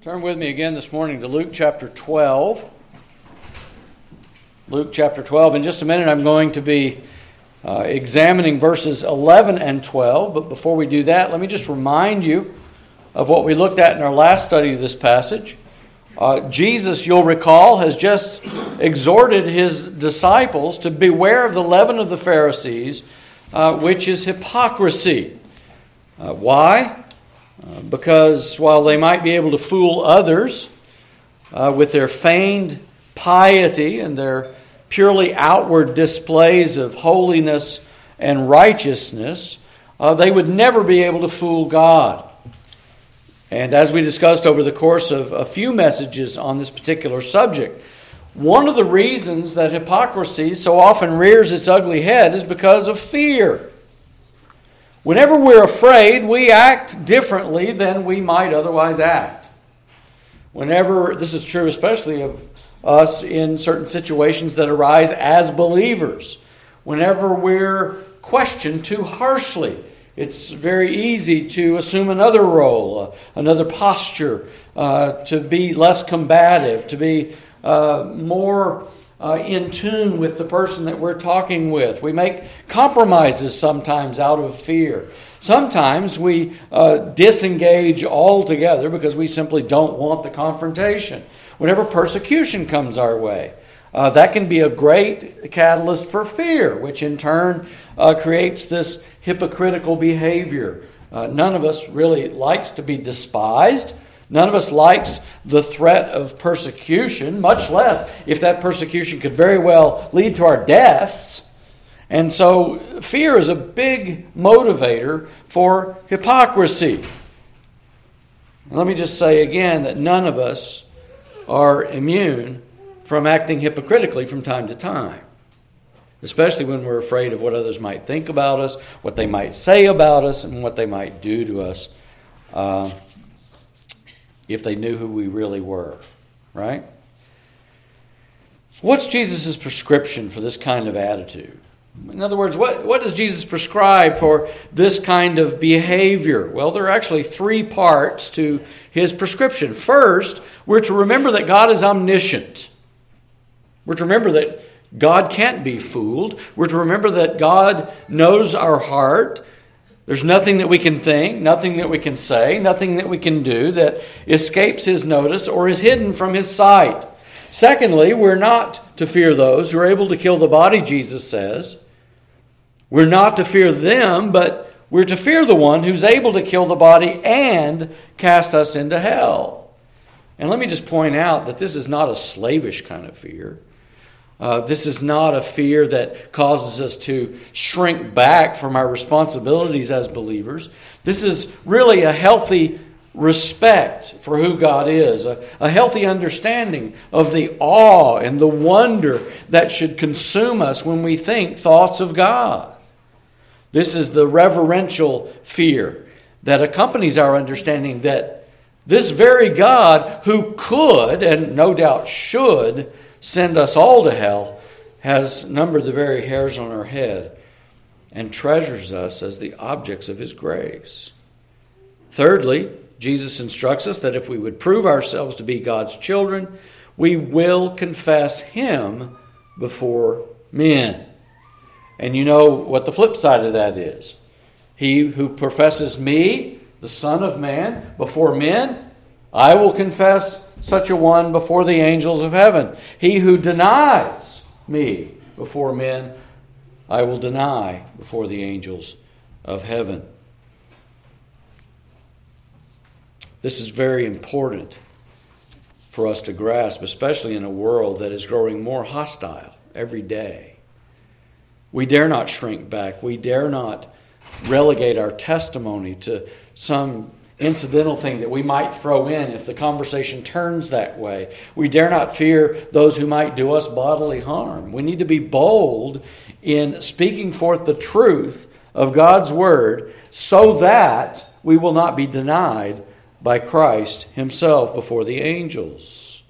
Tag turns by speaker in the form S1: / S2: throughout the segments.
S1: Turn with me again this morning to Luke chapter 12. Luke chapter 12. In just a minute I'm going to be examining verses 11 and 12. But before we do that, let me just remind you of what we looked at in our last study of this passage. Jesus, you'll recall, has just exhorted his disciples to beware of the leaven of the Pharisees, which is hypocrisy. Why? Because while they might be able to fool others with their feigned piety and their purely outward displays of holiness and righteousness, they would never be able to fool God. And as we discussed over the course of a few messages on this particular subject, one of the reasons that hypocrisy so often rears its ugly head is because of fear. Whenever we're afraid, we act differently than we might otherwise act. This is true especially of us in certain situations that arise as believers. Whenever we're questioned too harshly, it's very easy to assume another role, another posture, to be less combative, to be more in tune with the person that we're talking with. We make compromises sometimes out of fear. Sometimes we disengage altogether because we simply don't want the confrontation. Whenever persecution comes our way, that can be a great catalyst for fear, which in turn creates this hypocritical behavior. None of us really likes to be despised. None of us likes the threat of persecution, much less if that persecution could very well lead to our deaths. And so fear is a big motivator for hypocrisy. And let me just say again that none of us are immune from acting hypocritically from time to time, especially when we're afraid of what others might think about us, what they might say about us, and what they might do to us. If they knew who we really were, right? What's Jesus' prescription for this kind of attitude? In other words, what does Jesus prescribe for this kind of behavior? Well, there are actually three parts to his prescription. First, we're to remember that God is omniscient. We're to remember that God can't be fooled. We're to remember that God knows our heart. There's nothing that we can think, nothing that we can say, nothing that we can do that escapes his notice or is hidden from his sight. Secondly, we're not to fear those who are able to kill the body, Jesus says. We're not to fear them, but we're to fear the one who's able to kill the body and cast us into hell. And let me just point out that this is not a slavish kind of fear. This is not a fear that causes us to shrink back from our responsibilities as believers. This is really a healthy respect for who God is, a healthy understanding of the awe and the wonder that should consume us when we think thoughts of God. This is the reverential fear that accompanies our understanding that this very God who could, and no doubt should, send us all to hell, has numbered the very hairs on our head and treasures us as the objects of his grace. Thirdly, Jesus instructs us that if we would prove ourselves to be God's children, we will confess him before men. And you know what the flip side of that is. He who professes me, the Son of Man, before men, I will confess such a one before the angels of heaven. He who denies me before men, I will deny before the angels of heaven. This is very important for us to grasp, especially in a world that is growing more hostile every day. We dare not shrink back. We dare not relegate our testimony to some incidental thing that we might throw in if the conversation turns that way. We dare not fear those who might do us bodily harm. We need to be bold in speaking forth the truth of God's word so that we will not be denied by Christ himself before the angels.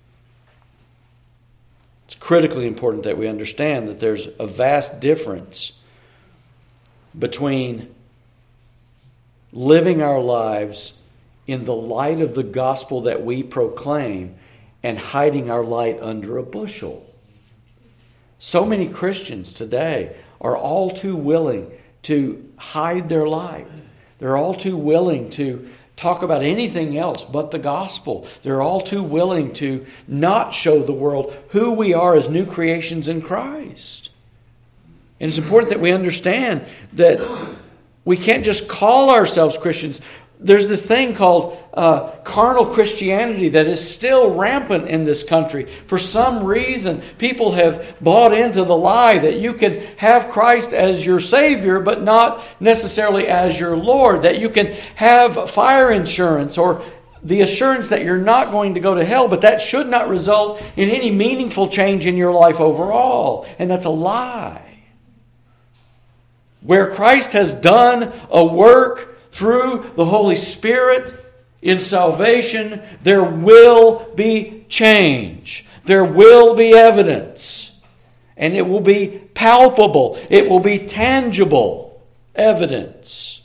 S1: It's critically important that we understand that there's a vast difference between living our lives in the light of the gospel that we proclaim and hiding our light under a bushel. So many Christians today are all too willing to hide their light. They're all too willing to talk about anything else but the gospel. They're all too willing to not show the world who we are as new creations in Christ. And it's important that we understand that we can't just call ourselves Christians. There's this thing called carnal Christianity that is still rampant in this country. For some reason, people have bought into the lie that you can have Christ as your Savior, but not necessarily as your Lord. That you can have fire insurance or the assurance that you're not going to go to hell, but that should not result in any meaningful change in your life overall. And that's a lie. Where Christ has done a work through the Holy Spirit in salvation, there will be change. There will be evidence. And it will be palpable. It will be tangible evidence.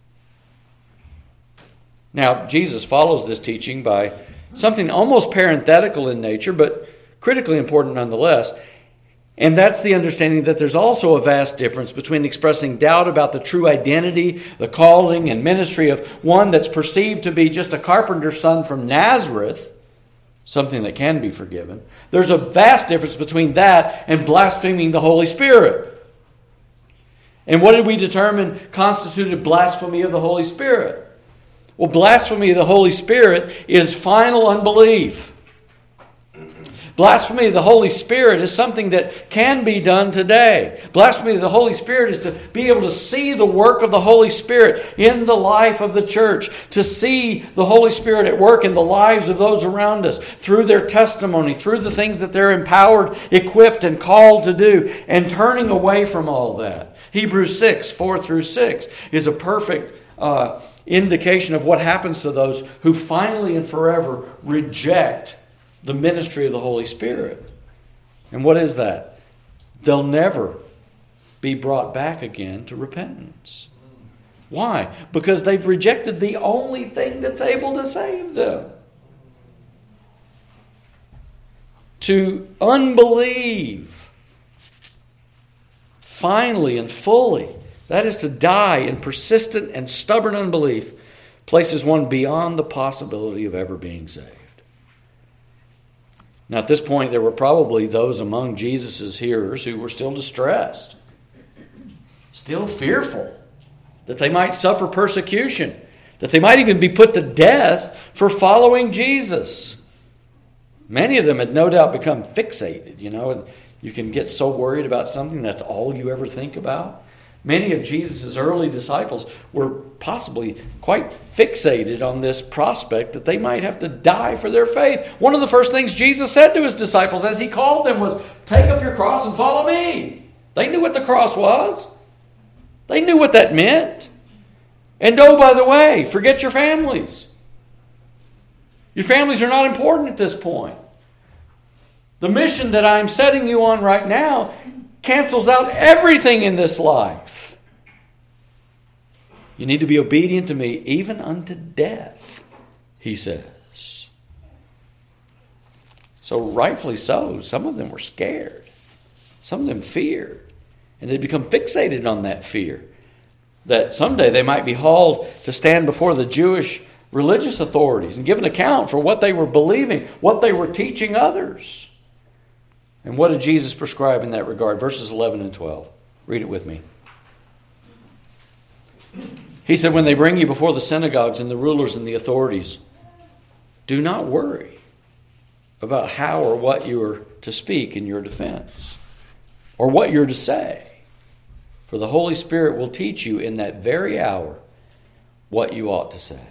S1: Now, Jesus follows this teaching by something almost parenthetical in nature, but critically important nonetheless. And that's the understanding that there's also a vast difference between expressing doubt about the true identity, the calling, and ministry of one that's perceived to be just a carpenter's son from Nazareth, something that can be forgiven. There's a vast difference between that and blaspheming the Holy Spirit. And what did we determine constituted blasphemy of the Holy Spirit? Well, blasphemy of the Holy Spirit is final unbelief. Blasphemy of the Holy Spirit is something that can be done today. Blasphemy of the Holy Spirit is to be able to see the work of the Holy Spirit in the life of the church, to see the Holy Spirit at work in the lives of those around us, through their testimony, through the things that they're empowered, equipped, and called to do, and turning away from all that. Hebrews 6, 4 through 6 is a perfect indication of what happens to those who finally and forever reject the ministry of the Holy Spirit. And what is that? They'll never be brought back again to repentance. Why? Because they've rejected the only thing that's able to save them. To unbelieve finally and fully, that is to die in persistent and stubborn unbelief, places one beyond the possibility of ever being saved. Now, at this point, there were probably those among Jesus' hearers who were still distressed, still fearful that they might suffer persecution, that they might even be put to death for following Jesus. Many of them had no doubt become fixated, and you can get so worried about something that's all you ever think about. Many of Jesus' early disciples were possibly quite fixated on this prospect that they might have to die for their faith. One of the first things Jesus said to his disciples as he called them was, "Take up your cross and follow me." They knew what the cross was. They knew what that meant. And oh, by the way, forget your families. Your families are not important at this point. The mission that I'm setting you on right now cancels out everything in this life. You need to be obedient to me even unto death, he says. So rightfully so, some of them were scared. Some of them feared. And they'd become fixated on that fear. That someday they might be hauled to stand before the Jewish religious authorities and give an account for what they were believing, what they were teaching others. And what did Jesus prescribe in that regard? Verses 11 and 12. Read it with me. He said, when they bring you before the synagogues and the rulers and the authorities, do not worry about how or what you are to speak in your defense, or what you're to say. For the Holy Spirit will teach you in that very hour what you ought to say.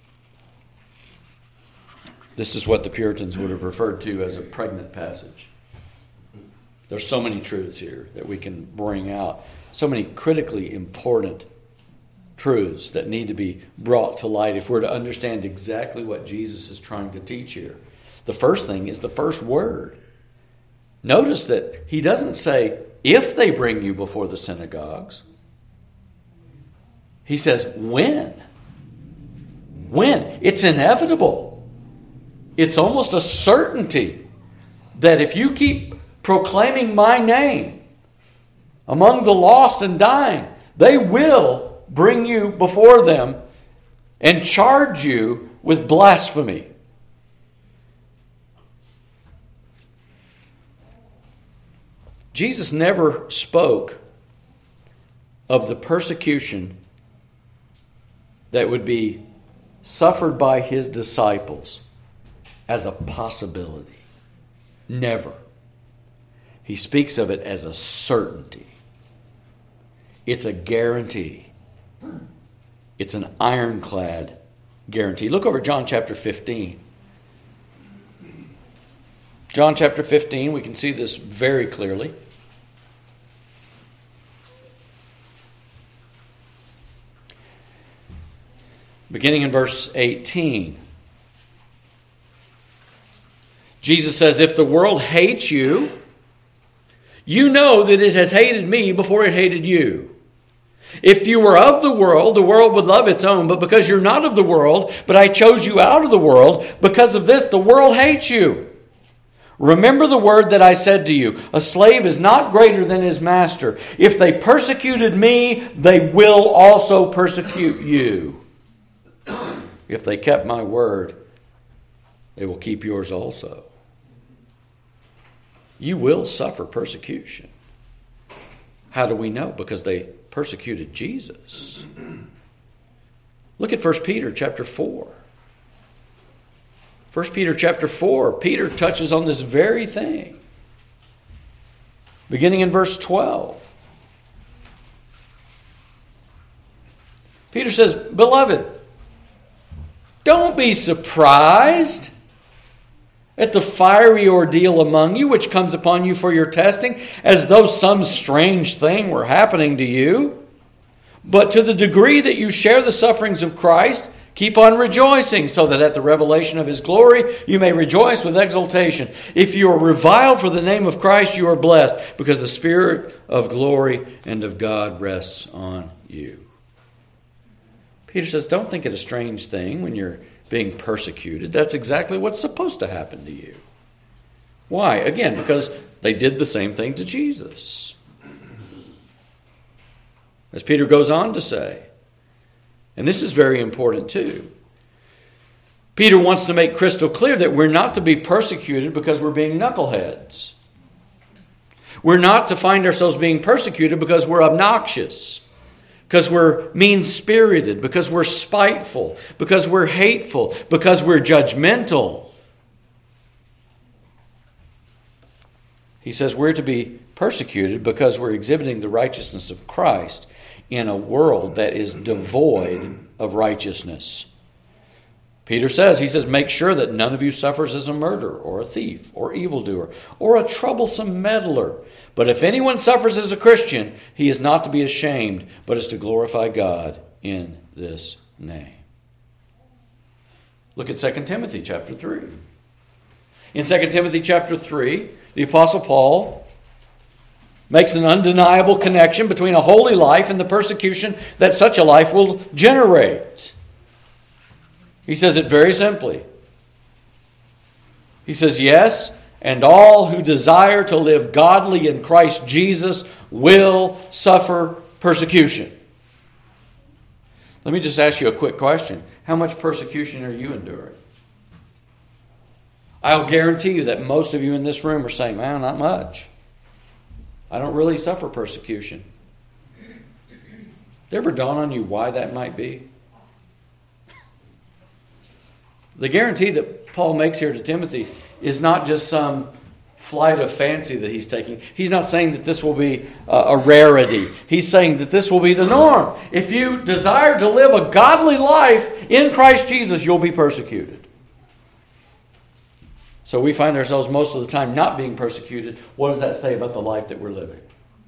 S1: This is what the Puritans would have referred to as a pregnant passage. There's so many truths here that we can bring out. So many critically important truths that need to be brought to light if we're to understand exactly what Jesus is trying to teach here. The first thing is the first word. Notice that he doesn't say, if they bring you before the synagogues. He says, when. When? It's inevitable. It's almost a certainty that if you keep proclaiming my name among the lost and dying, they will bring you before them and charge you with blasphemy. Jesus never spoke of the persecution that would be suffered by his disciples as a possibility. Never. He speaks of it as a certainty. It's a guarantee. It's an ironclad guarantee. Look over at John chapter 15. John chapter 15, we can see this very clearly. Beginning in verse 18. Jesus says, if the world hates you, you know that it has hated me before it hated you. If you were of the world would love its own. But because you're not of the world, but I chose you out of the world, because of this, the world hates you. Remember the word that I said to you, a slave is not greater than his master. If they persecuted me, they will also persecute you. If they kept my word, they will keep yours also. You will suffer persecution. How do we know? Because they persecuted Jesus. Look at 1 Peter chapter 4. 1 Peter chapter 4, Peter touches on this very thing. Beginning in verse 12. Peter says, beloved, don't be surprised at the fiery ordeal among you, which comes upon you for your testing, as though some strange thing were happening to you. But to the degree that you share the sufferings of Christ, keep on rejoicing, so that at the revelation of his glory you may rejoice with exultation. If you are reviled for the name of Christ, you are blessed, because the Spirit of glory and of God rests on you. Peter says, don't think it a strange thing when you're being persecuted. That's exactly what's supposed to happen to you. Why? Again, because they did the same thing to Jesus. As Peter goes on to say, and this is very important too, Peter wants to make crystal clear that we're not to be persecuted because we're being knuckleheads. We're not to find ourselves being persecuted because we're obnoxious, because we're mean-spirited, because we're spiteful, because we're hateful, because we're judgmental. He says we're to be persecuted because we're exhibiting the righteousness of Christ in a world that is devoid of righteousness. Peter says, make sure that none of you suffers as a murderer or a thief or evildoer or a troublesome meddler. But if anyone suffers as a Christian, he is not to be ashamed, but is to glorify God in this name. Look at 2 Timothy chapter 3. In 2 Timothy chapter 3, the Apostle Paul makes an undeniable connection between a holy life and the persecution that such a life will generate. He says it very simply. He says, yes, and all who desire to live godly in Christ Jesus will suffer persecution. Let me just ask you a quick question. How much persecution are you enduring? I'll guarantee you that most of you in this room are saying, man, not much. I don't really suffer persecution. Did it ever dawn on you why that might be? The guarantee that Paul makes here to Timothy is not just some flight of fancy that he's taking. He's not saying that this will be a rarity. He's saying that this will be the norm. If you desire to live a godly life in Christ Jesus, you'll be persecuted. So we find ourselves most of the time not being persecuted. What does that say about the life that we're living?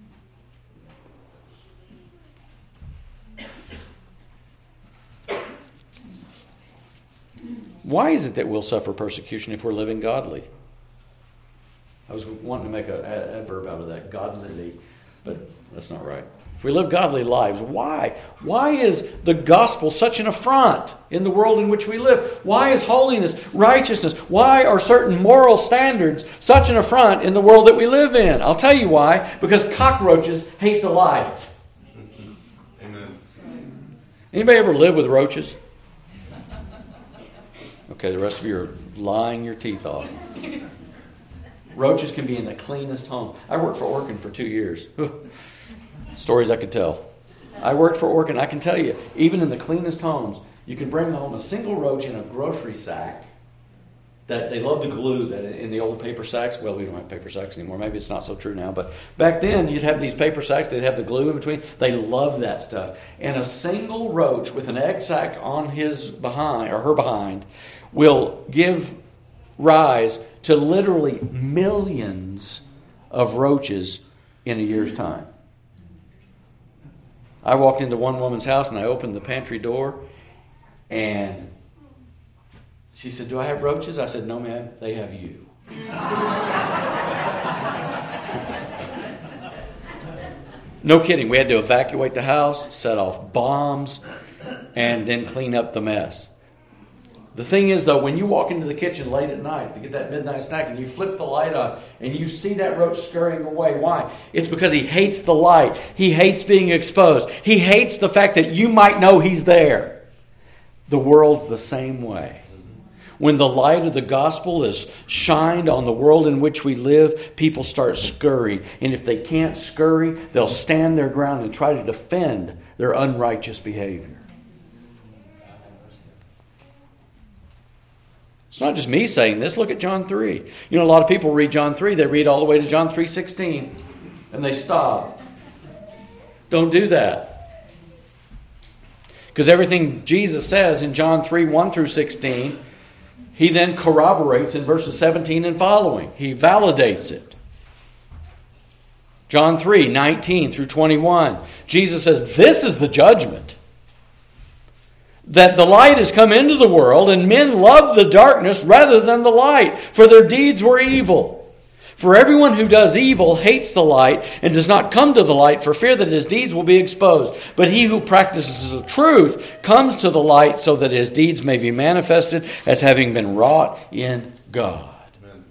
S1: Why is it that we'll suffer persecution if we're living godly? I was wanting to make an adverb out of that, godly, but that's not right. if we live godly lives, why? Why is the gospel such an affront in the world in which we live? Why is holiness, righteousness, why are certain moral standards such an affront in the world that we live in? I'll tell you why. Because cockroaches hate the light.
S2: Amen.
S1: Anybody ever live with roaches? Okay, the rest of you are lying your teeth off. Roaches can be in the cleanest home. I worked for Orkin for 2 years. Stories I could tell. I worked for Orkin. I can tell you, even in the cleanest homes, you can bring home a single roach in a grocery sack. That they love the glue that in the old paper sacks. Well, we don't have paper sacks anymore. Maybe it's not so true now. But back then, you'd have these paper sacks. They'd have the glue in between. They love that stuff. And a single roach with an egg sac on his behind or her behind will give rise to literally millions of roaches in a year's time. I walked into one woman's house and I opened the pantry door and she said, "Do I have roaches?" I said, "No, ma'am, they have you." No kidding. We had to evacuate the house, set off bombs, and then clean up the mess. The thing is, though, when you walk into the kitchen late at night to get that midnight snack and you flip the light on and you see that roach scurrying away, why? It's because he hates the light. He hates being exposed. He hates the fact that you might know he's there. The world's the same way. When the light of the gospel is shined on the world in which we live, people start scurrying. And if they can't scurry, they'll stand their ground and try to defend their unrighteous behavior. It's not just me saying this. Look at John 3. You know, a lot of people read John 3. They read all the way to John 3:16. And they stop. Don't do that. Because everything Jesus says in John 3, 1 through 16, he then corroborates in verses 17 and following. He validates it. John 3, 19 through 21. Jesus says, "This is the judgment. That the light has come into the world, and men love the darkness rather than the light, for their deeds were evil. For everyone who does evil hates the light and does not come to the light for fear that his deeds will be exposed. But he who practices the truth comes to the light so that his deeds may be manifested as having been wrought in God." Amen.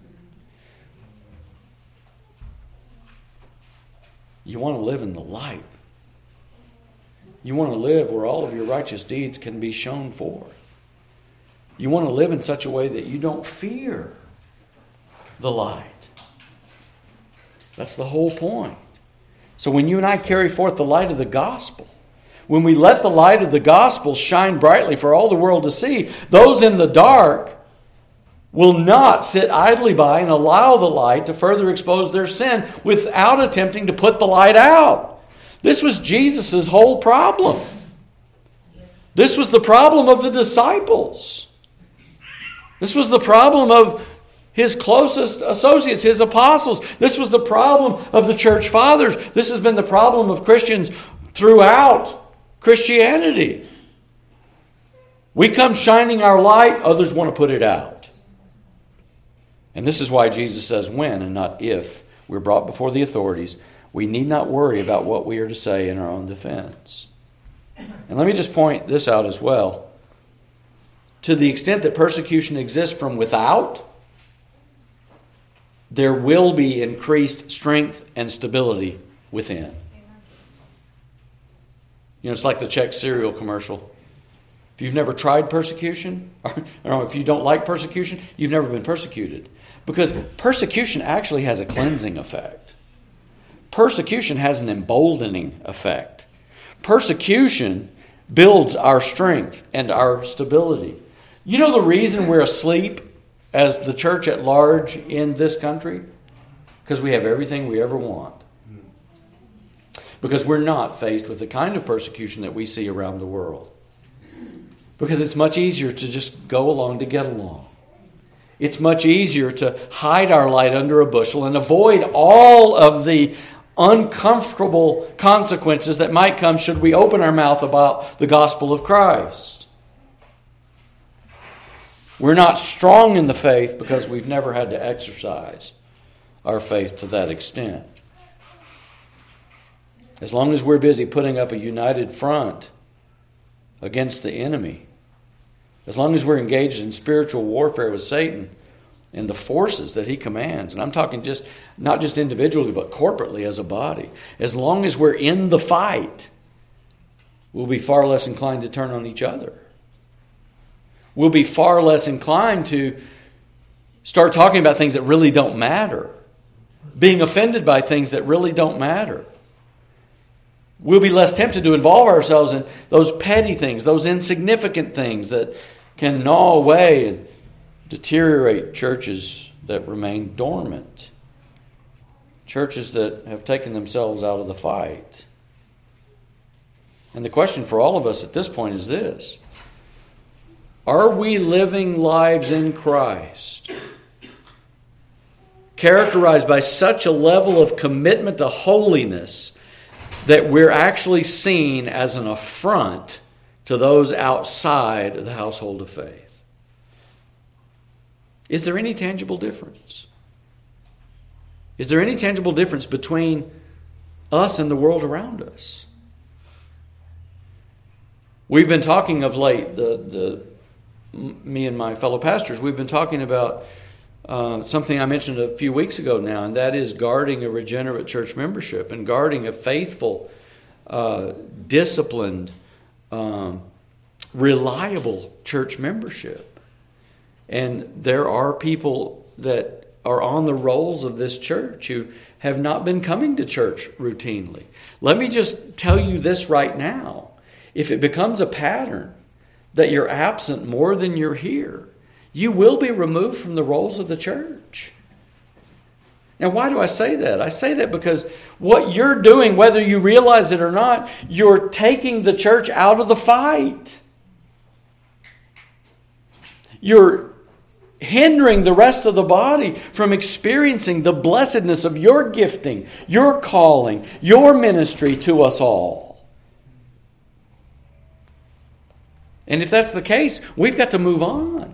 S1: You want to live in the light. You want to live where all of your righteous deeds can be shown forth. You want to live in such a way that you don't fear the light. That's the whole point. So when you and I carry forth the light of the gospel, when we let the light of the gospel shine brightly for all the world to see, those in the dark will not sit idly by and allow the light to further expose their sin without attempting to put the light out. This was Jesus' whole problem. This was the problem of the disciples. This was the problem of his closest associates, his apostles. This was the problem of the church fathers. This has been the problem of Christians throughout Christianity. We come shining our light, others want to put it out. And this is why Jesus says when and not if we're brought before the authorities. We need not worry about what we are to say in our own defense. And let me just point this out as well. To the extent that persecution exists from without, there will be increased strength and stability within. You know, it's like the Czech cereal commercial. If you've never tried persecution, or if you don't like persecution, you've never been persecuted. Because persecution actually has a cleansing effect. Persecution has an emboldening effect. Persecution builds our strength and our stability. You know the reason we're asleep as the church at large in this country? Because we have everything we ever want. Because we're not faced with the kind of persecution that we see around the world. Because it's much easier to just go along to get along. It's much easier to hide our light under a bushel and avoid all of the uncomfortable consequences that might come should we open our mouth about the gospel of Christ. We're not strong in the faith because we've never had to exercise our faith to that extent. as long as we're busy putting up a united front against the enemy, as long as we're engaged in spiritual warfare with Satan and the forces that he commands, and I'm talking just not just individually but corporately as a body, as long as we're in the fight, we'll be far less inclined to turn on each other. We'll be far less inclined to start talking about things that really don't matter, being offended by things that really don't matter. We'll be less tempted to involve ourselves in those petty things, those insignificant things that can gnaw away and deteriorate churches that remain dormant. Churches that have taken themselves out of the fight. And the question for all of us at this point is this: are we living lives in Christ, characterized by such a level of commitment to holiness that we're actually seen as an affront to those outside of the household of faith? Is there any tangible difference? Is there any tangible difference between us and the world around us? We've been talking of late, me and my fellow pastors, we've been talking about something I mentioned a few weeks ago now, and that is guarding a regenerate church membership and guarding a faithful, disciplined, reliable church membership. And there are people that are on the rolls of this church who have not been coming to church routinely. Let me just tell you this right now. If it becomes a pattern that you're absent more than you're here, you will be removed from the rolls of the church. Now, why do I say that? I say that because what you're doing, whether you realize it or not, you're taking the church out of the fight. You're hindering the rest of the body from experiencing the blessedness of your gifting, your calling, your ministry to us all. And if that's the case, we've got to move on.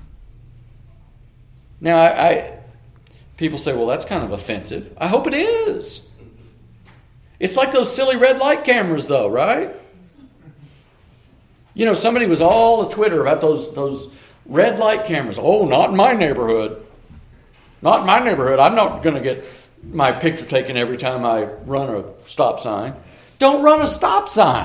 S1: Now, people say, well, that's kind of offensive. I hope it is. It's like those silly red light cameras, though, right? You know, somebody was all a Twitter about those red light cameras. Oh, not in my neighborhood. Not in my neighborhood. I'm not going to get my picture taken every time I run a stop sign. Don't run a stop sign.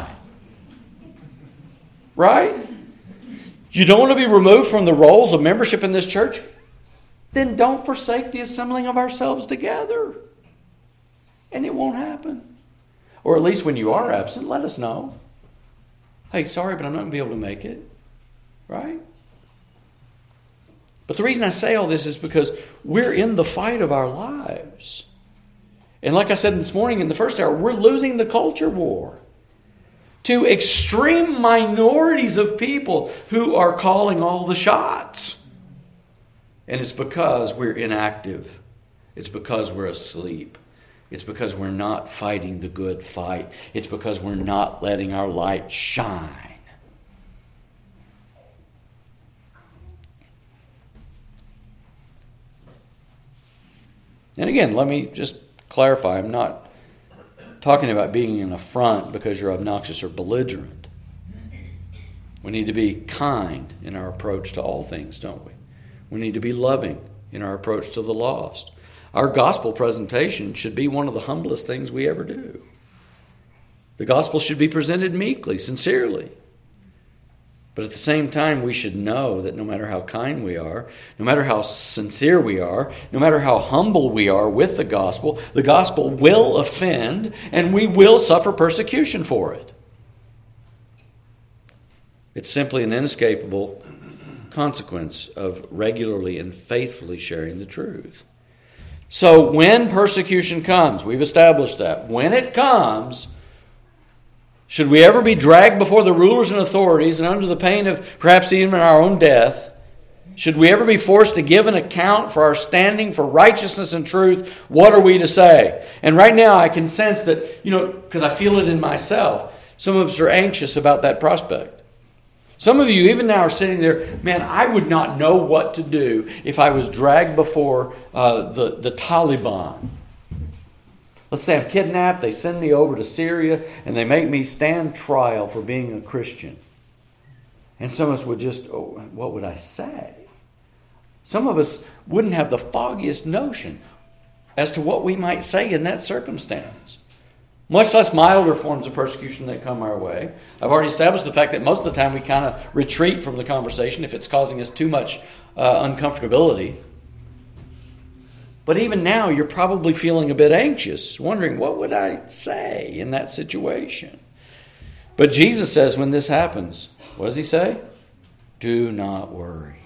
S1: Right? You don't want to be removed from the roles of membership in this church? Then don't forsake the assembling of ourselves together. And it won't happen. Or at least when you are absent, let us know. Hey, sorry, but I'm not going to be able to make it. Right? But the reason I say all this is because we're in the fight of our lives. And like I said this morning in the first hour, we're losing the culture war to extreme minorities of people who are calling all the shots. And it's because we're inactive. It's because we're asleep. It's because we're not fighting the good fight. It's because we're not letting our light shine. And again, let me just clarify. I'm not talking about being an affront because you're obnoxious or belligerent. We need to be kind in our approach to all things, don't we? We need to be loving in our approach to the lost. Our gospel presentation should be one of the humblest things we ever do. The gospel should be presented meekly, sincerely. But at the same time, we should know that no matter how kind we are, no matter how sincere we are, no matter how humble we are with the gospel will offend, and we will suffer persecution for it. It's simply an inescapable consequence of regularly and faithfully sharing the truth. So when persecution comes, we've established that. When it comes, should we ever be dragged before the rulers and authorities and under the pain of perhaps even our own death, should we ever be forced to give an account for our standing for righteousness and truth, what are we to say? And right now I can sense that, because I feel it in myself, some of us are anxious about that prospect. Some of you even now are sitting there, man, I would not know what to do if I was dragged before the Taliban. Let's say I'm kidnapped, they send me over to Syria, and they make me stand trial for being a Christian. And some of us would just, what would I say? Some of us wouldn't have the foggiest notion as to what we might say in that circumstance. Much less milder forms of persecution that come our way. I've already established the fact that most of the time we kind of retreat from the conversation if it's causing us too much uncomfortability. But even now, you're probably feeling a bit anxious, wondering, what would I say in that situation? But Jesus says when this happens, what does he say? Do not worry.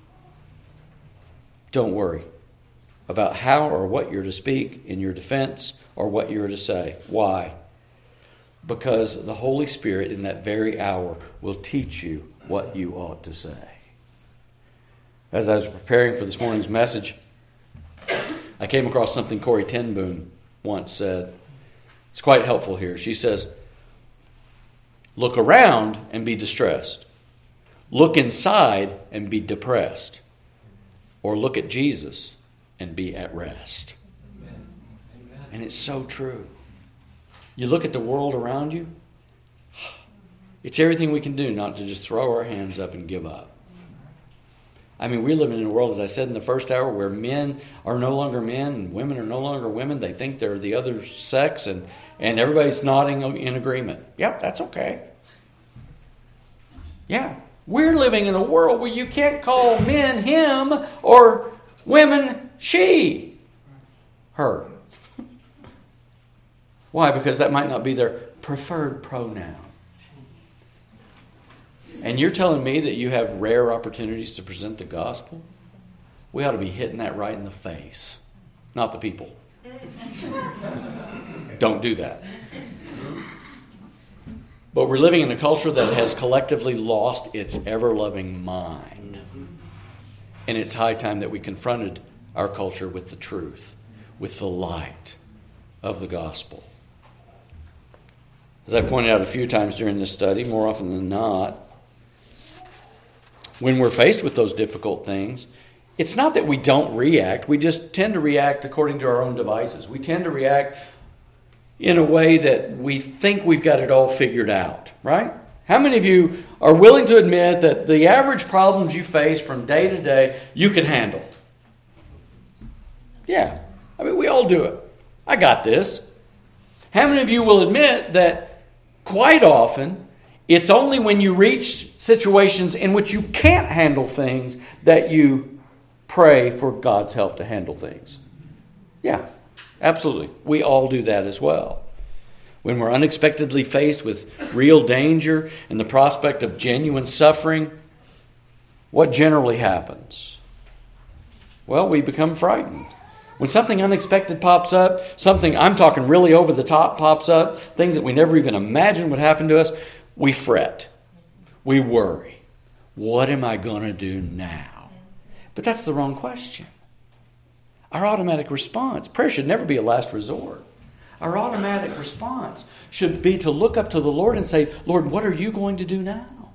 S1: Don't worry about how or what you're to speak in your defense or what you're to say. Why? Because the Holy Spirit in that very hour will teach you what you ought to say. As I was preparing for this morning's message, I came across something Corrie ten Boom once said. It's quite helpful here. She says, look around and be distressed. Look inside and be depressed. Or look at Jesus and be at rest. Amen. And it's so true. You look at the world around you, it's everything we can do not to just throw our hands up and give up. I mean, we live in a world, as I said in the first hour, where men are no longer men and women are no longer women. They think they're the other sex, and everybody's nodding in agreement. Yep, that's okay. Yeah, we're living in a world where you can't call men him or women she, her. Why? Because that might not be their preferred pronoun. And you're telling me that you have rare opportunities to present the gospel? We ought to be hitting that right in the face. Not the people. Don't do that. But we're living in a culture that has collectively lost its ever-loving mind. And it's high time that we confronted our culture with the truth, with the light of the gospel. As I pointed out a few times during this study, more often than not, when we're faced with those difficult things, it's not that we don't react. We just tend to react according to our own devices. We tend to react in a way that we think we've got it all figured out, right? How many of you are willing to admit that the average problems you face from day to day, you can handle? Yeah. I mean, we all do it. I got this. How many of you will admit that quite often, it's only when you reach situations in which you can't handle things that you pray for God's help to handle things? Yeah, absolutely. We all do that as well. When we're unexpectedly faced with real danger and the prospect of genuine suffering, what generally happens? Well, we become frightened. When something unexpected pops up, something, I'm talking really over the top, pops up, things that we never even imagined would happen to us, we fret. We worry. What am I going to do now? But that's the wrong question. Our automatic response, prayer should never be a last resort. Our automatic response should be to look up to the Lord and say, Lord, what are you going to do now?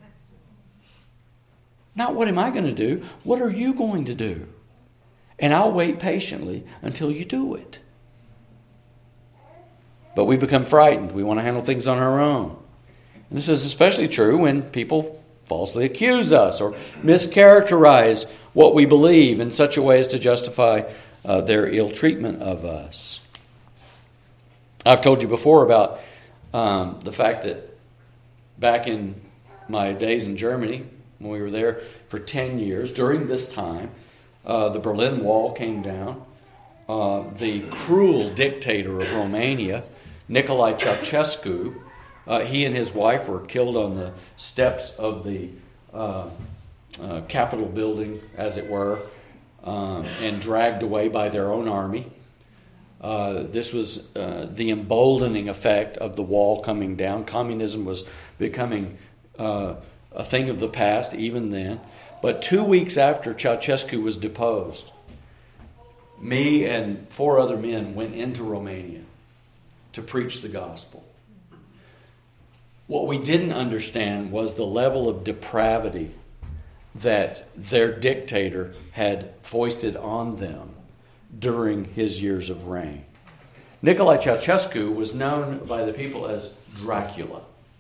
S1: Not what am I going to do? What are you going to do? And I'll wait patiently until you do it. But we become frightened. We want to handle things on our own. And this is especially true when people falsely accuse us or mischaracterize what we believe in such a way as to justify their ill treatment of us. I've told you before about the fact that back in my days in Germany, when we were there for 10 years, during this time, the Berlin Wall came down. The cruel dictator of Romania, Nicolae Ceausescu, he and his wife were killed on the steps of the Capitol building, as it were, and dragged away by their own army. This was the emboldening effect of the wall coming down. Communism was becoming a thing of the past even then. But 2 weeks after Ceausescu was deposed, me and 4 other men went into Romania to preach the gospel. What we didn't understand was the level of depravity that their dictator had foisted on them during his years of reign. Nicolae Ceausescu was known by the people as Dracula.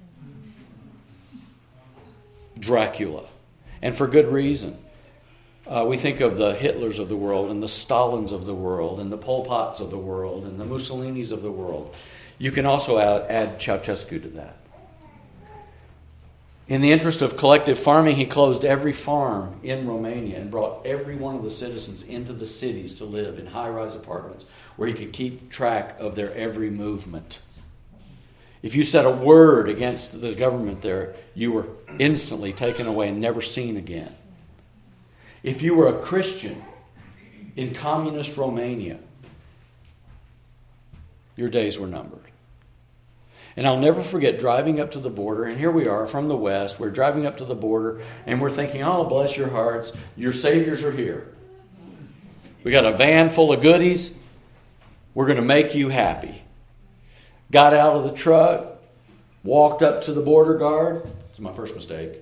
S1: Dracula. And for good reason. We think of the Hitlers of the world and the Stalins of the world and the Pol Pots of the world and the Mussolinis of the world. You can also add Ceausescu to that. In the interest of collective farming, he closed every farm in Romania and brought every one of the citizens into the cities to live in high-rise apartments where he could keep track of their every movement. If you said a word against the government there, you were instantly taken away and never seen again. If you were a Christian in communist Romania, your days were numbered. And I'll never forget driving up to the border, and here we are from the West. We're driving up to the border, and we're thinking, oh, bless your hearts, your saviors are here. We got a van full of goodies. We're going to make you happy. Got out of the truck, walked up to the border guard. It's my first mistake.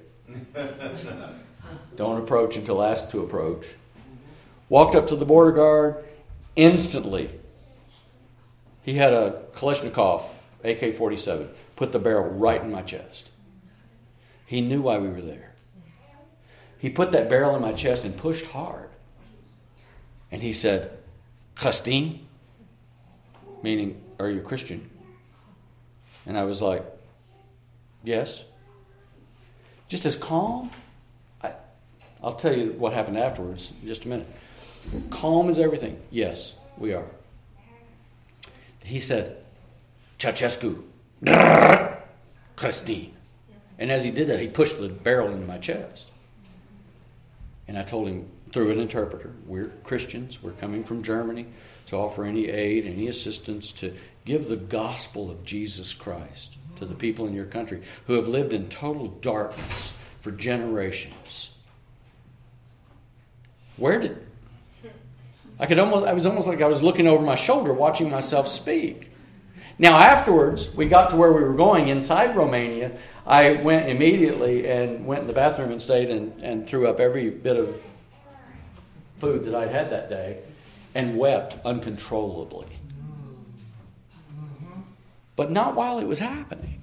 S1: Don't approach until asked to approach. Walked up to the border guard. Instantly, he had a Kalashnikov AK-47, put the barrel right in my chest. He knew why we were there. He put that barrel in my chest and pushed hard. And he said, Christine, meaning, are you a Christian? And I was like, yes. Just as calm. I'll tell you what happened afterwards in just a minute. Calm as everything. Yes, we are. He said, Ceausescu, Christine. And as he did that, he pushed the barrel into my chest. And I told him through an interpreter, we're Christians, we're coming from Germany to offer any aid, any assistance to give the gospel of Jesus Christ to the people in your country who have lived in total darkness for generations. It was almost like I was looking over my shoulder watching myself speak. Now afterwards, we got to where we were going inside Romania. I went immediately and went in the bathroom and stayed and threw up every bit of food that I'd had that day and wept uncontrollably. But not while it was happening.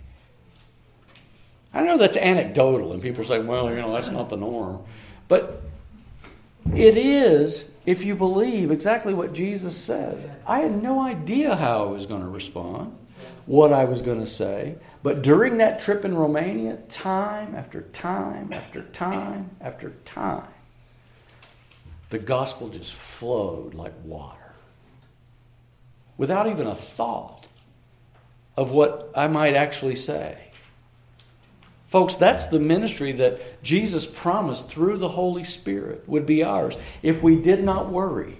S1: I know that's anecdotal and people say, well, that's not the norm. But it is if you believe exactly what Jesus said. I had no idea how I was going to respond, what I was going to say. But during that trip in Romania, time after time after time after time, the gospel just flowed like water. Without even a thought of what I might actually say. Folks, that's the ministry that Jesus promised through the Holy Spirit would be ours if we did not worry.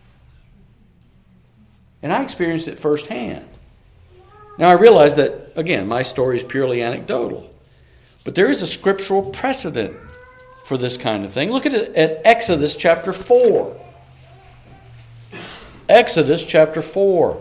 S1: And I experienced it firsthand. Now I realize that, again, my story is purely anecdotal. But there is a scriptural precedent for this kind of thing. Look at it at Exodus chapter 4. Exodus chapter 4.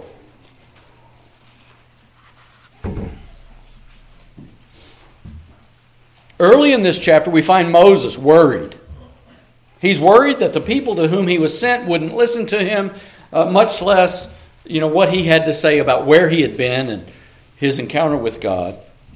S1: Early in this chapter, we find Moses worried. He's worried that the people to whom he was sent wouldn't listen to him, much less, what he had to say about where he had been and his encounter with God.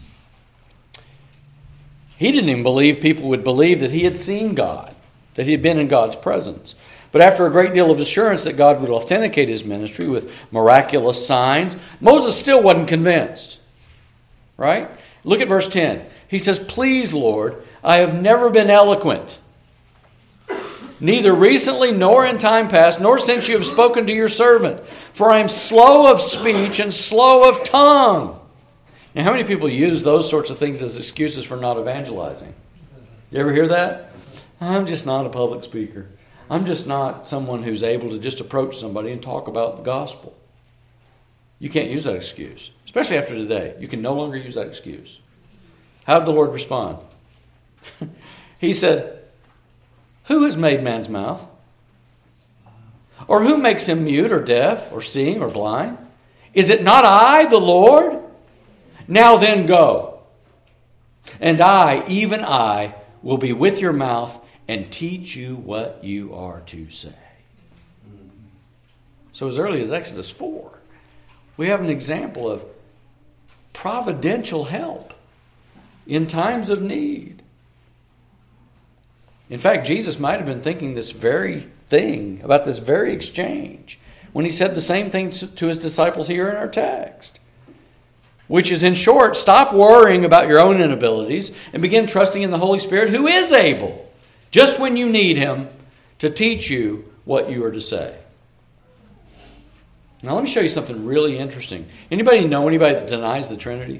S1: He didn't even believe people would believe that he had seen God, that he had been in God's presence. But after a great deal of assurance that God would authenticate his ministry with miraculous signs, Moses still wasn't convinced. Right? Look at verse 10. He says, "Please, Lord, I have never been eloquent, neither recently nor in time past, nor since you have spoken to your servant. For I am slow of speech and slow of tongue." Now, how many people use those sorts of things as excuses for not evangelizing? You ever hear that? I'm just not a public speaker. I'm just not someone who's able to just approach somebody and talk about the gospel. You can't use that excuse, especially after today. You can no longer use that excuse. How did the Lord respond? He said, "Who has made man's mouth? Or who makes him mute or deaf or seeing or blind? Is it not I, the Lord? Now then go. And I, even I, will be with your mouth and teach you what you are to say." So as early as Exodus 4, We have an example of providential help in times of need. In fact, Jesus might have been thinking this very thing, about this very exchange, when he said the same thing to his disciples here in our text. Which is, in short, stop worrying about your own inabilities and begin trusting in the Holy Spirit, who is able, just when you need Him, to teach you what you are to say. Now let me show you something really interesting. Anybody know anybody that denies the Trinity?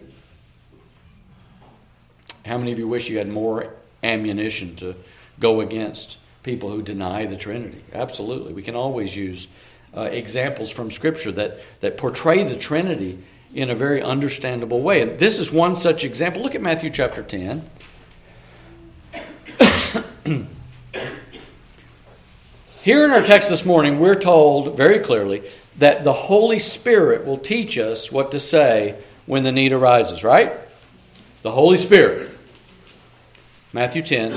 S1: How many of you wish you had more ammunition to go against people who deny the Trinity? Absolutely. We can always use examples from Scripture that portray the Trinity in a very understandable way. And this is one such example. Look at Matthew chapter 10. Here in our text this morning, we're told very clearly that the Holy Spirit will teach us what to say when the need arises, right? The Holy Spirit. Matthew 10,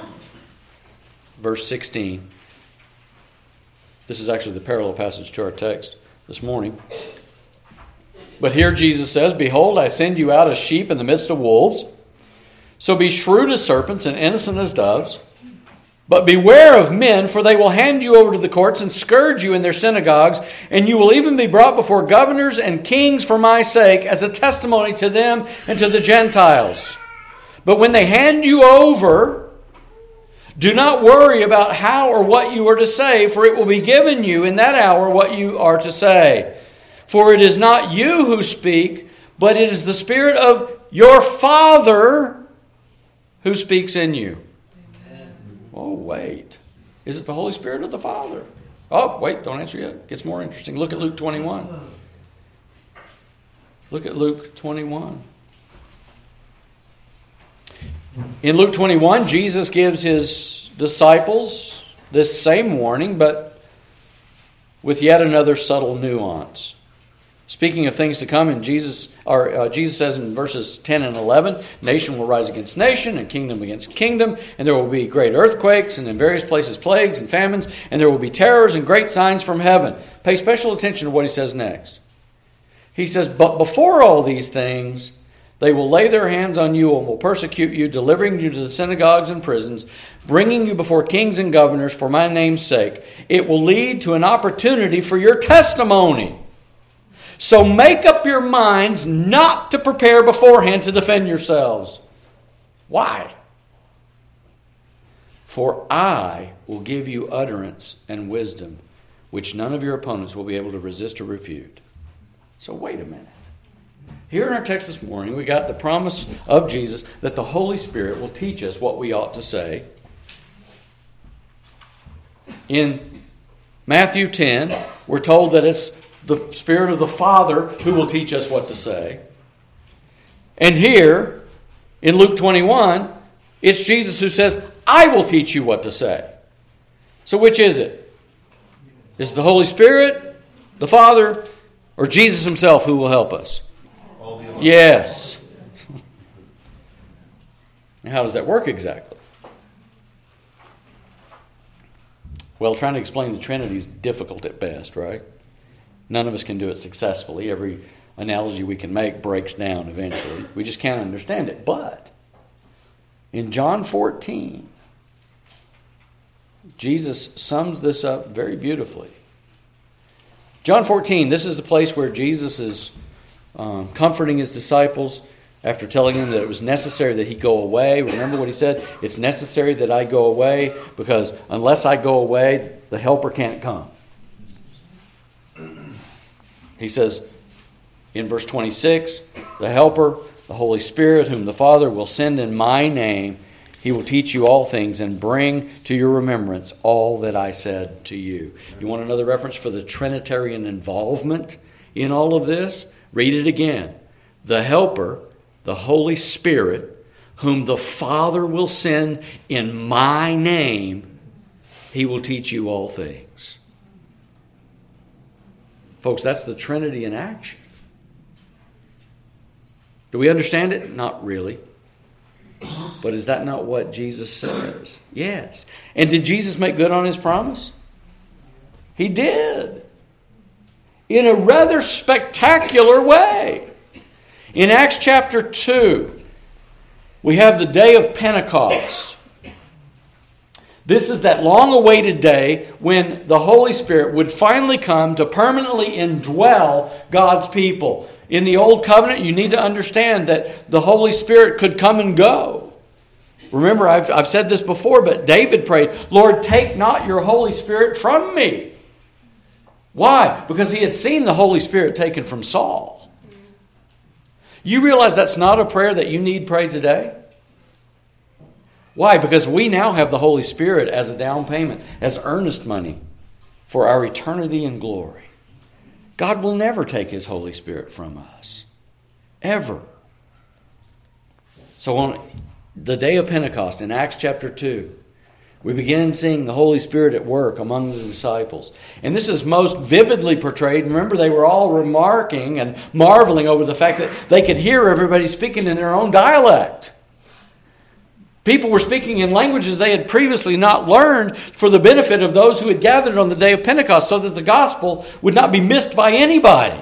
S1: verse 16. This is actually the parallel passage to our text this morning. But here Jesus says, "Behold, I send you out as sheep in the midst of wolves. So be shrewd as serpents and innocent as doves. But beware of men, for they will hand you over to the courts and scourge you in their synagogues, and you will even be brought before governors and kings for my sake, as a testimony to them and to the Gentiles. But when they hand you over, do not worry about how or what you are to say, for it will be given you in that hour what you are to say. For it is not you who speak, but it is the Spirit of your Father who speaks in you." Amen. Oh, wait. Is it the Holy Spirit or the Father? Oh, wait, don't answer yet. It gets more interesting. Look at Luke 21. Look at Luke 21. In Luke 21, Jesus gives his disciples this same warning, but with yet another subtle nuance. Speaking of things to come, in Jesus says in verses 10 and 11, "Nation will rise against nation, and kingdom against kingdom, and there will be great earthquakes, and in various places plagues and famines, and there will be terrors and great signs from heaven." Pay special attention to what he says next. He says, "But before all these things, they will lay their hands on you and will persecute you, delivering you to the synagogues and prisons, bringing you before kings and governors for my name's sake. It will lead to an opportunity for your testimony. So make up your minds not to prepare beforehand to defend yourselves." Why? "For I will give you utterance and wisdom, which none of your opponents will be able to resist or refute." So wait a minute. Here in our text this morning, we got the promise of Jesus that the Holy Spirit will teach us what we ought to say. In Matthew 10, we're told that it's the Spirit of the Father who will teach us what to say. And here, in Luke 21, it's Jesus who says, "I will teach you what to say." So which is it? Is it the Holy Spirit, the Father, or Jesus himself who will help us? Yes. And how does that work exactly? Well, trying to explain the Trinity is difficult at best, right? None of us can do it successfully. Every analogy we can make breaks down eventually. We just can't understand it. But in John 14, Jesus sums this up very beautifully. John 14, this is the place where Jesus is comforting his disciples after telling them that it was necessary that he go away. Remember what he said? It's necessary that I go away because unless I go away, the Helper can't come. He says in verse 26, "The Helper, the Holy Spirit, whom the Father will send in my name, he will teach you all things and bring to your remembrance all that I said to you." You want another reference for the Trinitarian involvement in all of this? Read it again. "The Helper, the Holy Spirit, whom the Father will send in my name, he will teach you all things." Folks, that's the Trinity in action. Do we understand it? Not really. But is that not what Jesus says? Yes. And did Jesus make good on his promise? He did. in a rather spectacular way. In Acts chapter 2, we have the day of Pentecost. This is that long-awaited day when the Holy Spirit would finally come to permanently indwell God's people. In the Old Covenant, you need to understand that the Holy Spirit could come and go. Remember, I've said this before, but David prayed, Lord, take not your Holy Spirit from me. Why? Because he had seen the Holy Spirit taken from Saul. You realize that's not a prayer that you need prayed today? Why? Because we now have the Holy Spirit as a down payment, as earnest money for our eternity and glory. God will never take His Holy Spirit from us. Ever. So on the day of Pentecost in Acts chapter 2, we begin seeing the Holy Spirit at work among the disciples. And this is most vividly portrayed. Remember, they were all remarking and marveling over the fact that they could hear everybody speaking in their own dialect. People were speaking in languages they had previously not learned for the benefit of those who had gathered on the day of Pentecost so that the gospel would not be missed by anybody.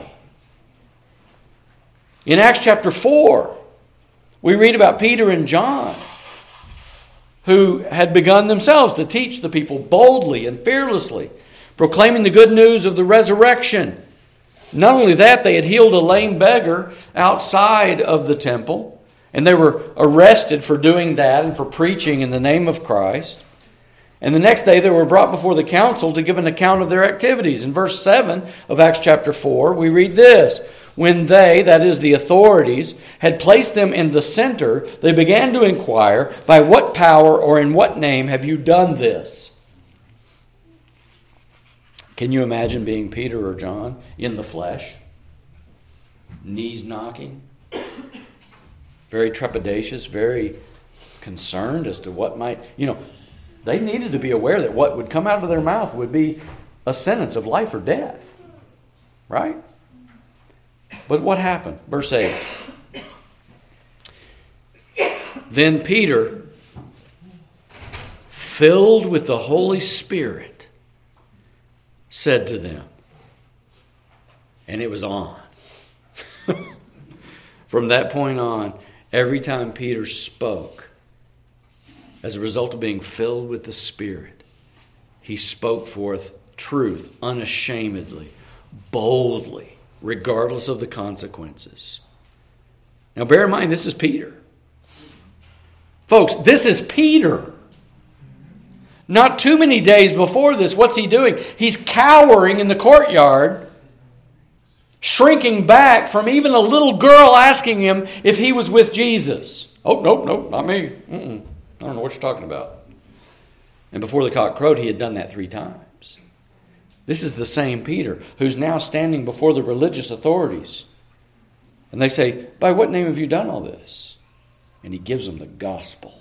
S1: In Acts chapter 4, we read about Peter and John, who had begun themselves to teach the people boldly and fearlessly, proclaiming the good news of the resurrection. Not only that, they had healed a lame beggar outside of the temple, and they were arrested for doing that and for preaching in the name of Christ. And the next day they were brought before the council to give an account of their activities. In verse 7 of Acts chapter 4, we read this. When they, that is the authorities, had placed them in the center, they began to inquire, by what power or in what name have you done this? Can you imagine being Peter or John in the flesh? Knees knocking? Very trepidatious, very concerned as to what might... they needed to be aware that what would come out of their mouth would be a sentence of life or death. Right? But what happened? Verse 8. Then Peter, filled with the Holy Spirit, said to them, and it was on. From that point on, every time Peter spoke, as a result of being filled with the Spirit, he spoke forth truth unashamedly, boldly, regardless of the consequences. Now bear in mind, this is Peter. Folks, this is Peter. Not too many days before this, what's he doing? He's cowering in the courtyard, shrinking back from even a little girl asking him if he was with Jesus. Oh, no, not me. I don't know what you're talking about. And before the cock crowed, he had done that 3 times. This is the same Peter who's now standing before the religious authorities. And they say, by what name have you done all this? And he gives them the gospel.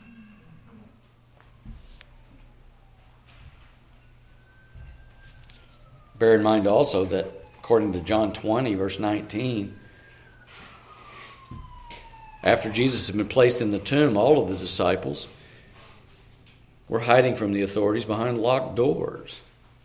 S1: Bear in mind also that according to John 20, verse 19, after Jesus had been placed in the tomb, all of the disciples were hiding from the authorities behind locked doors.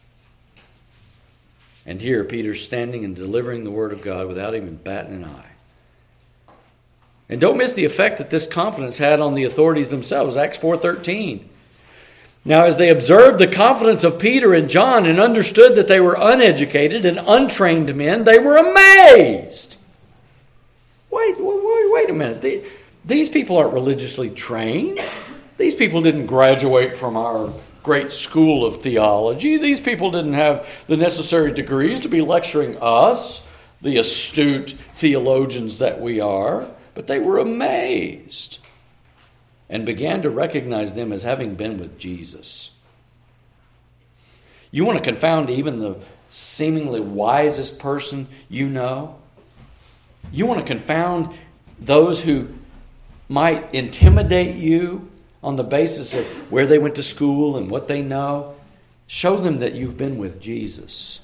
S1: And here Peter's standing and delivering the word of God without even batting an eye. And don't miss the effect that this confidence had on the authorities themselves. Acts 4:13. Now as they observed the confidence of Peter and John and understood that they were uneducated and untrained men, they were amazed. Wait a minute. These people aren't religiously trained. These people didn't graduate from our great school of theology. These people didn't have the necessary degrees to be lecturing us, the astute theologians that we are. But they were amazed and began to recognize them as having been with Jesus. You want to confound even the seemingly wisest person you know? You want to confound those who might intimidate you on the basis of where they went to school and what they know? Show them that you've been with Jesus.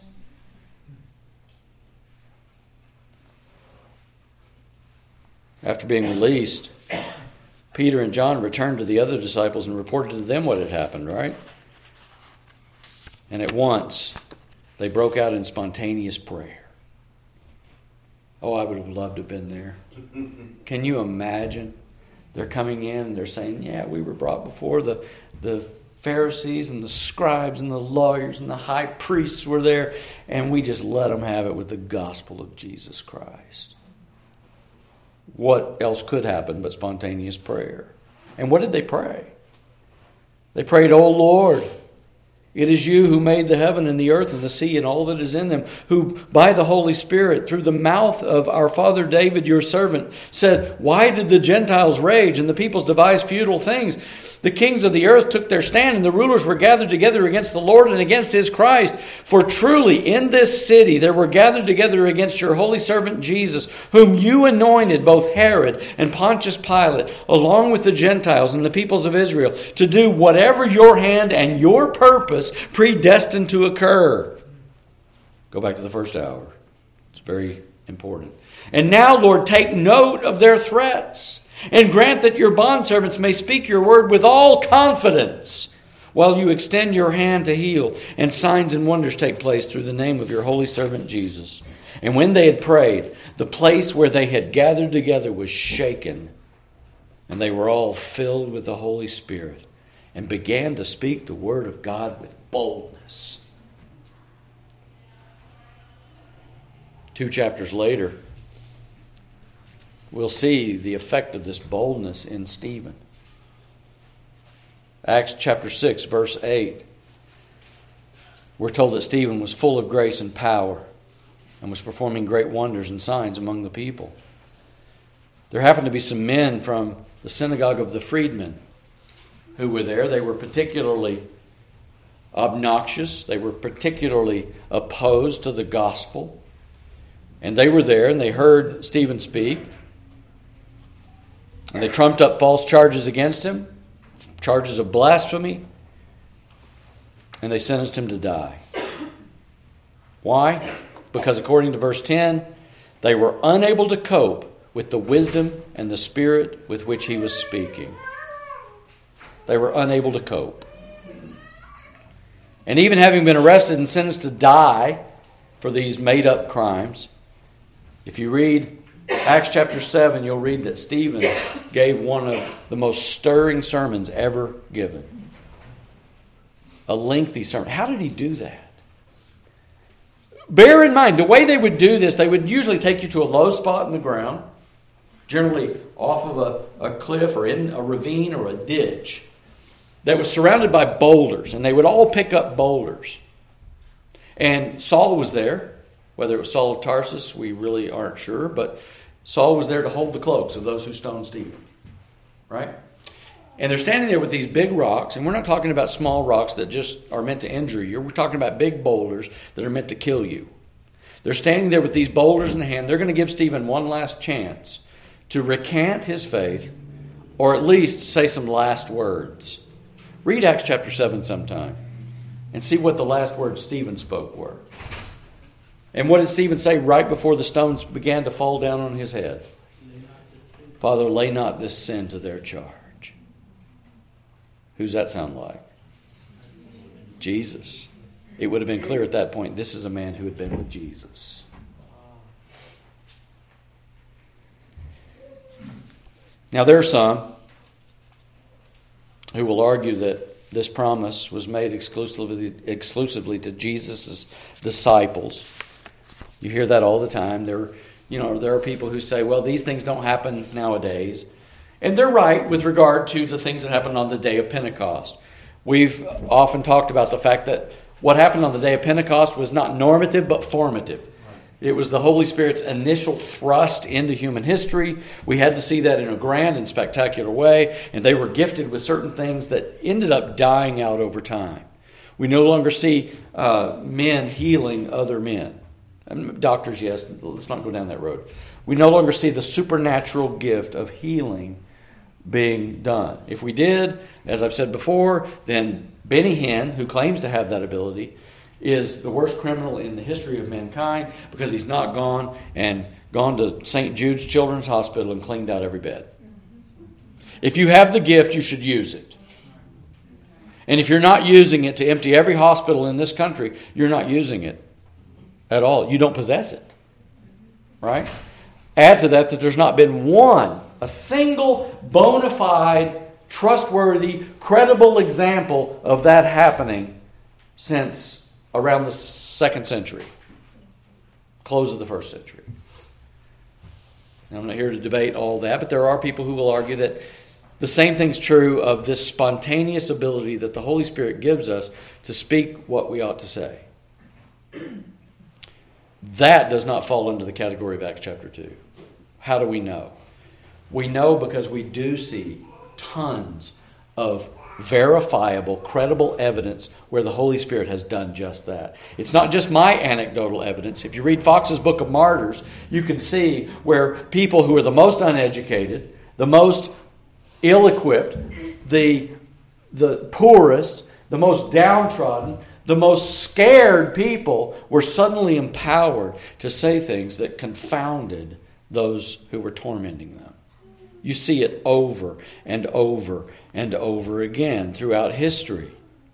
S1: After being released, Peter and John returned to the other disciples and reported to them what had happened, right? And at once, they broke out in spontaneous prayer. Oh, I would have loved to have been there. Can you imagine? They're coming in and they're saying, yeah, we were brought before the Pharisees and the scribes and the lawyers and the high priests were there, and we just let them have it with the gospel of Jesus Christ. What else could happen but spontaneous prayer? And what did they pray? They prayed, "O Lord, it is you who made the heaven and the earth and the sea and all that is in them, who by the Holy Spirit, through the mouth of our father David, your servant, said, why did the Gentiles rage and the peoples devise futile things? The kings of the earth took their stand, and the rulers were gathered together against the Lord and against his Christ. For truly in this city there were gathered together against your holy servant Jesus, whom you anointed, both Herod and Pontius Pilate, along with the Gentiles and the peoples of Israel, to do whatever your hand and your purpose predestined to occur." Go back to the first hour. It's very important. "And now, Lord, take note of their threats, and grant that your bondservants may speak your word with all confidence, while you extend your hand to heal, and signs and wonders take place through the name of your holy servant Jesus." And when they had prayed, the place where they had gathered together was shaken, and they were all filled with the Holy Spirit, and began to speak the word of God with boldness. 2 chapters later, we'll see the effect of this boldness in Stephen. Acts chapter 6, verse 8. We're told that Stephen was full of grace and power and was performing great wonders and signs among the people. There happened to be some men from the synagogue of the freedmen who were there. They were particularly obnoxious. They were particularly opposed to the gospel. And they were there and they heard Stephen speak. And they trumped up false charges against him, charges of blasphemy, and they sentenced him to die. Why? Because according to verse 10, they were unable to cope with the wisdom and the spirit with which he was speaking. They were unable to cope. And even having been arrested and sentenced to die for these made-up crimes, if you read Acts chapter 7, you'll read that Stephen gave one of the most stirring sermons ever given. A lengthy sermon. How did he do that? Bear in mind, the way they would do this, they would usually take you to a low spot in the ground, generally off of a cliff or in a ravine or a ditch, that was surrounded by boulders, and they would all pick up boulders. And Saul was there. Whether it was Saul of Tarsus, we really aren't sure, but Saul was there to hold the cloaks of those who stoned Stephen. Right? And they're standing there with these big rocks, and we're not talking about small rocks that just are meant to injure you. We're talking about big boulders that are meant to kill you. They're standing there with these boulders in hand. They're going to give Stephen one last chance to recant his faith, or at least say some last words. Read Acts chapter 7 sometime and see what the last words Stephen spoke were. And what did Stephen say right before the stones began to fall down on his head? "Father, lay not this sin to their charge." Who's that sound like? Jesus. It would have been clear at that point, this is a man who had been with Jesus. Now there are some who will argue that this promise was made exclusively to Jesus' disciples. You hear that all the time. There are people who say, well, these things don't happen nowadays. And they're right with regard to the things that happened on the day of Pentecost. We've often talked about the fact that what happened on the day of Pentecost was not normative but formative. It was the Holy Spirit's initial thrust into human history. We had to see that in a grand and spectacular way, and they were gifted with certain things that ended up dying out over time. We no longer see men healing other men. Doctors, yes, let's not go down that road. We no longer see the supernatural gift of healing being done. If we did, as I've said before, then Benny Hinn, who claims to have that ability, is the worst criminal in the history of mankind because he's not gone to St. Jude's Children's Hospital and cleaned out every bed. If you have the gift, you should use it. And if you're not using it to empty every hospital in this country, you're not using it at all. You don't possess it. Right? Add to that there's not been a single bona fide, trustworthy, credible example of that happening since around the 2nd century. Close of the 1st century. Now, I'm not here to debate all that, but there are people who will argue that the same thing's true of this spontaneous ability that the Holy Spirit gives us to speak what we ought to say. That does not fall into the category of Acts chapter 2. How do we know? We know because we do see tons of verifiable, credible evidence where the Holy Spirit has done just that. It's not just my anecdotal evidence. If you read Fox's Book of Martyrs, you can see where people who are the most uneducated, the most ill-equipped, the poorest, the most downtrodden, the most scared people were suddenly empowered to say things that confounded those who were tormenting them. You see it over and over and over again throughout history.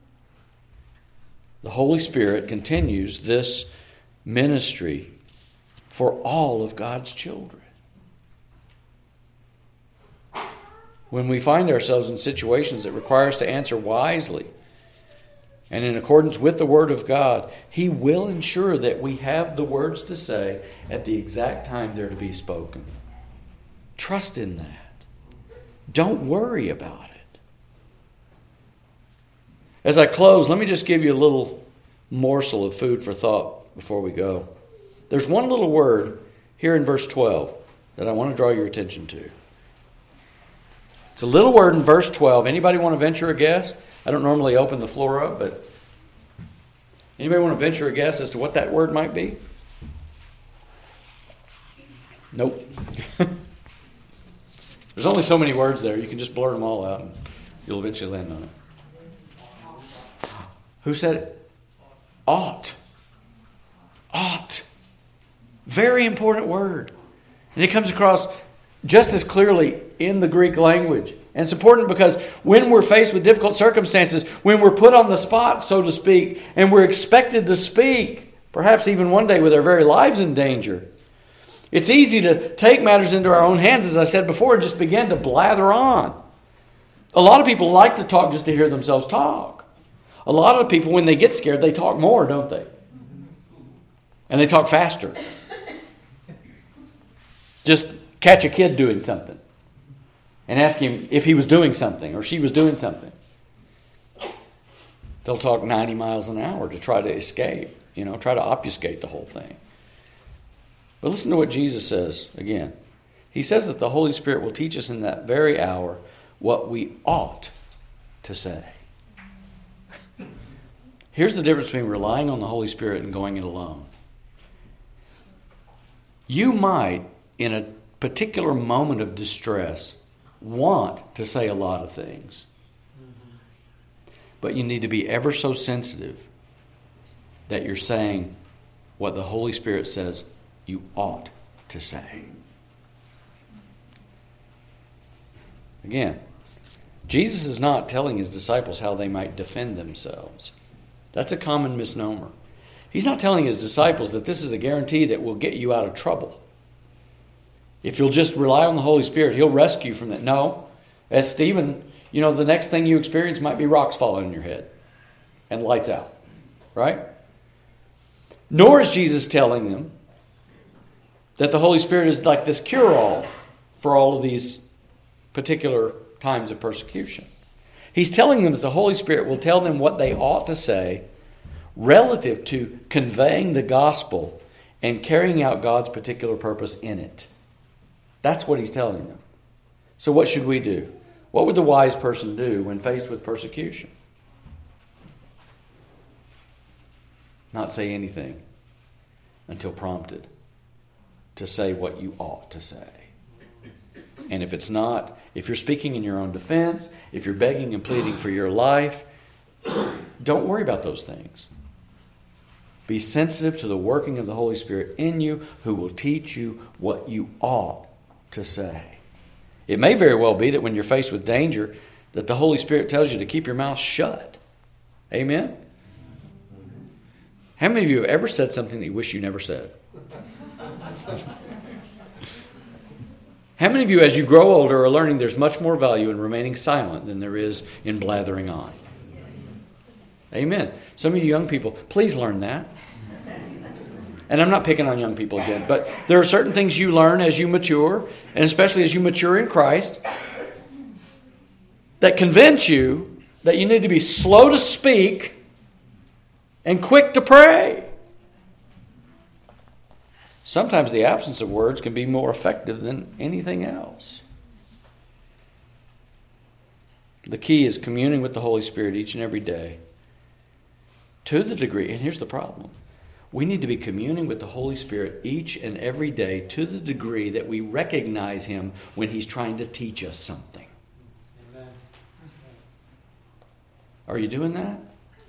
S1: The Holy Spirit continues this ministry for all of God's children. When we find ourselves in situations that require us to answer wisely and in accordance with the Word of God, He will ensure that we have the words to say at the exact time they're to be spoken. Trust in that. Don't worry about it. As I close, let me just give you a little morsel of food for thought before we go. There's one little word here in verse 12 that I want to draw your attention to. It's a little word in verse 12. Anybody want to venture a guess? I don't normally open the floor up, but anybody want to venture a guess as to what that word might be? Nope. There's only so many words there. You can just blurt them all out and you'll eventually land on it. Who said it? Ought. Ought. Very important word. And it comes across just as clearly in the Greek language. And it's important because when we're faced with difficult circumstances, when we're put on the spot, so to speak, and we're expected to speak, perhaps even one day with our very lives in danger, it's easy to take matters into our own hands, as I said before, and just begin to blather on. A lot of people like to talk just to hear themselves talk. A lot of people, when they get scared, they talk more, don't they? And they talk faster. Just catch a kid doing something and ask him if he was doing something or she was doing something. They'll talk 90 miles an hour to try to escape, try to obfuscate the whole thing. But listen to what Jesus says again. He says that the Holy Spirit will teach us in that very hour what we ought to say. Here's the difference between relying on the Holy Spirit and going it alone. You might, in a particular moment of distress, want to say a lot of things. But you need to be ever so sensitive that you're saying what the Holy Spirit says you ought to say. Again, Jesus is not telling his disciples how they might defend themselves. That's a common misnomer. He's not telling his disciples that this is a guarantee that will get you out of trouble. If you'll just rely on the Holy Spirit, he'll rescue you from that. No. As Stephen, the next thing you experience might be rocks falling on your head and lights out. Right? Nor is Jesus telling them that the Holy Spirit is like this cure-all for all of these particular times of persecution. He's telling them that the Holy Spirit will tell them what they ought to say relative to conveying the gospel and carrying out God's particular purpose in it. That's what he's telling them. So what should we do? What would the wise person do when faced with persecution? Not say anything until prompted to say what you ought to say. And if you're speaking in your own defense, if you're begging and pleading for your life, don't worry about those things. Be sensitive to the working of the Holy Spirit in you, who will teach you what you ought to say. It may very well be that when you're faced with danger, that the Holy Spirit tells you to keep your mouth shut. Amen? How many of you have ever said something that you wish you never said? How many of you, as you grow older, are learning there's much more value in remaining silent than there is in blathering on? Amen. Some of you young people, please learn that. And I'm not picking on young people again, but there are certain things you learn as you mature, and especially as you mature in Christ, that convince you that you need to be slow to speak and quick to pray. Sometimes the absence of words can be more effective than anything else. The key is communing with the Holy Spirit each and every day. To the degree, and here's the problem, we need to be communing with the Holy Spirit each and every day to the degree that we recognize Him when He's trying to teach us something. Amen. Are you doing that?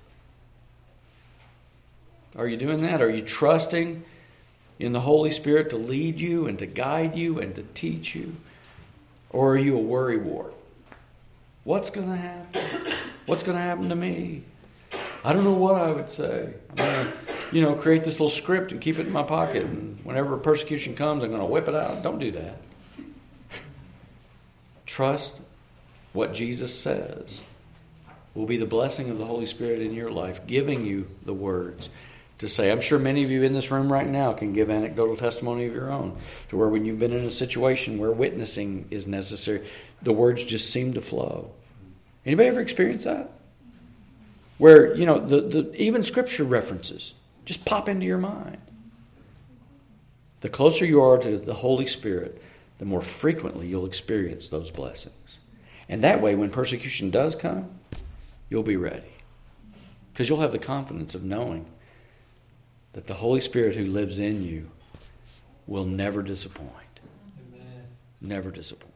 S1: Are you doing that? Are you trusting in the Holy Spirit to lead you and to guide you and to teach you? Or are you a worrywart? What's going to happen? What's going to happen to me? I don't know what I would say. I'm going to, create this little script and keep it in my pocket. And whenever persecution comes, I'm going to whip it out. Don't do that. Trust what Jesus says will be the blessing of the Holy Spirit in your life, giving you the words to say. I'm sure many of you in this room right now can give anecdotal testimony of your own, to where when you've been in a situation where witnessing is necessary, the words just seem to flow. Anybody ever experienced that? Where, even Scripture references just pop into your mind. The closer you are to the Holy Spirit, the more frequently you'll experience those blessings. And that way, when persecution does come, you'll be ready. Because you'll have the confidence of knowing that the Holy Spirit who lives in you will never disappoint. Amen. Never disappoint.